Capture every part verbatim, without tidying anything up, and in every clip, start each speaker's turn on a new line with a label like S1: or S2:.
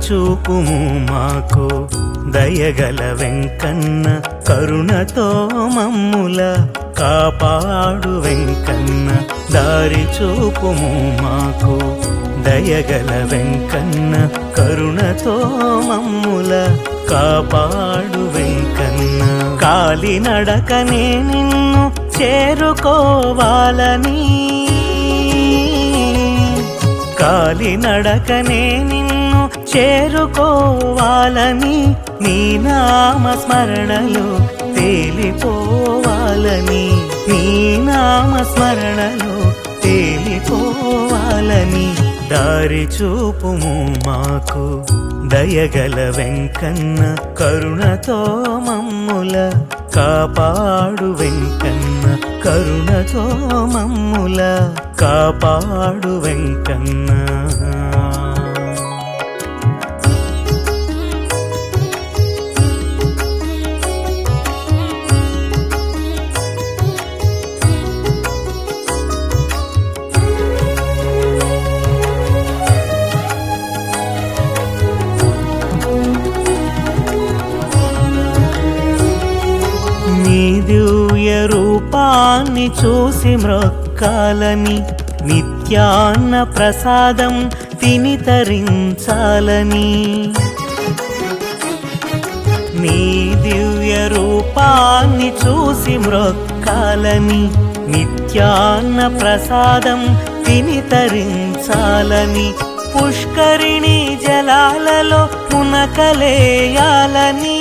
S1: చూపుము మాకు దయగల వెంకన్న కరుణతో మమ్ముల కాపాడు వెంకన్న దారి చూపుము మాకు దయగల వెంకన్న కరుణతో మమ్ముల కాపాడు వెంకన్న కాలినడకనే నిన్ను చేరుకోవాలని కాలినడకనే నిన్ను చేరుకోవాలని నీ నామ స్మరణలో తేలిపోవాలని నీ నామ స్మరణలో తేలిపోవాలని దారి చూపుము మాకు దయగల వెంకన్న కరుణతో మమ్ముల కాపాడు వెంకన్న కరుణతో మమ్ముల కాపాడు వెంకన్న నీ దివ్య రూపాన్ని చూసి మ్రొక్కాలని నిత్యాన్న ప్రసాదం తిని తరించాలని నీ దివ్య రూపాన్ని చూసి మ్రొక్కాలని నిత్యాన్న ప్రసాదం తిని తరించాలని పుష్కరిణి జలాలలో మునకలేయాలని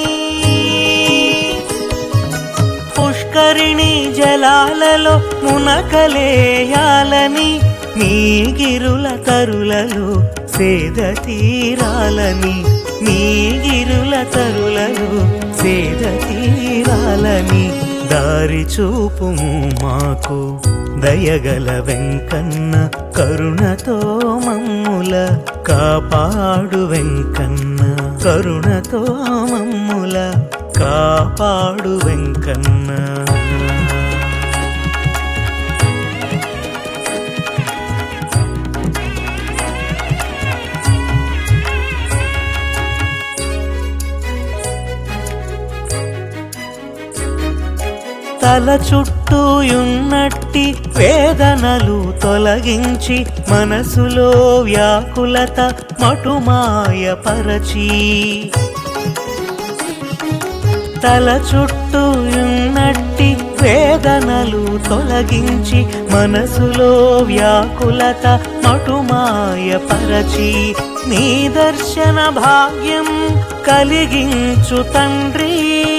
S1: పుష్కరిణి జలాలలో మునకలేయాలని నీ గిరుల తరులలో సేద తీరాలని నీ గిరుల తరులలో సేద తీరాలని దారి చూపుము మాకు దయగల వెంకన్న కరుణతో మమ్ముల కాపాడు వెంకన్న కరుణతో మమ్ముల కాపాడు వెంకన్న తల చుట్టూయున్నట్టి వేదనలు తొలగించి మనసులో వ్యాకులత మటుమాయపరచి తల చుట్టూయున్నట్టి వేదనలు తొలగించి మనసులో వ్యాకులత మటుమాయపరచి నీ దర్శన భాగ్యం కలిగించు తండ్రి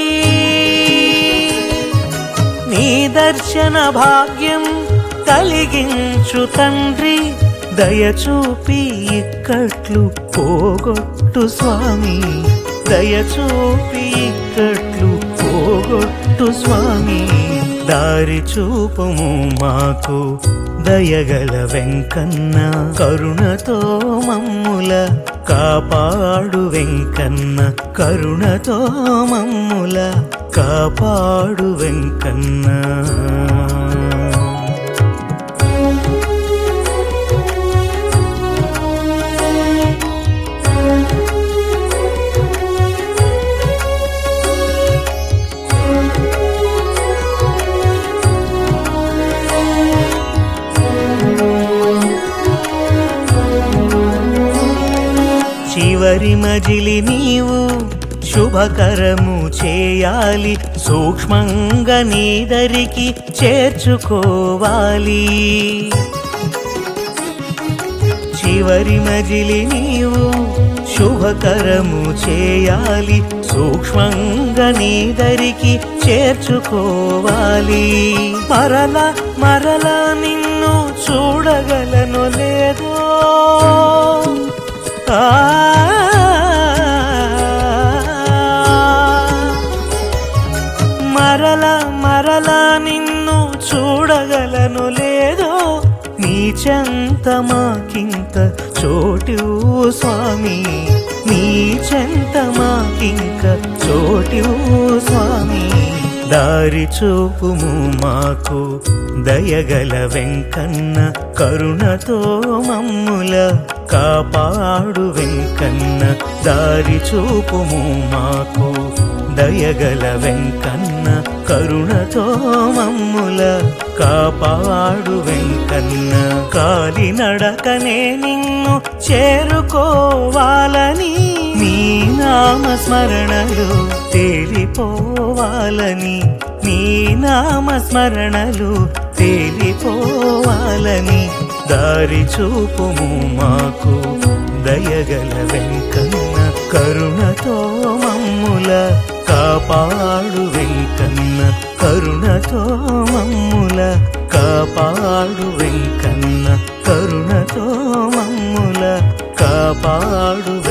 S1: నీ దర్శన భాగ్యం కలిగించు తండ్రి దయచూపి ఇక్కట్లు పోగొట్టు స్వామి దయచూపి ఇక్కట్లు పోగొట్టు స్వామి దారి చూపుము మాకు దయగల వెంకన్న కరుణతో మమ్ముల కాపాడు వెంకన్న కరుణతో మమ్ముల కాపాడు వెంకన్న చివరి మజిలి నీవు శుభకరము చేయాలి సూక్ష్మంగా నీదరికి చేర్చుకోవాలి చివరి మజిలి నీవు శుభకరము చేయాలి సూక్ష్మంగా నీదరికి చేర్చుకోవాలి మరల మరల నిన్ను చూడగలను లేదో మరల మరల నిన్ను చూడగలను లేదో నీ చెంత మాకింత చోటు స్వామి నీ చెంత మాకింక చోటు స్వామి దారి చూపుము మాకు దయగల వెంకన్న కరుణతో మమ్ముల కాపాడు వెంకన్న దారి చూపుము మాకు దయగల వెంకన్న కరుణతో మమ్ముల కాపాడు వెంకన్న కాలినడకనే నిన్ను చేరుకోవాలని నీ నామ స్మరణలు తేలిపోవాలని నీ నామ స్మరణలు తేలిపోవాలని దారి చూపుము మాకు దయగల వెంకన్న కరుణతో మమ్ముల కాపాడు వెంకన్న కరుణతో మమ్ముల కాపాడు వెంకన్న కరుణతో మమ్ముల కాపాడు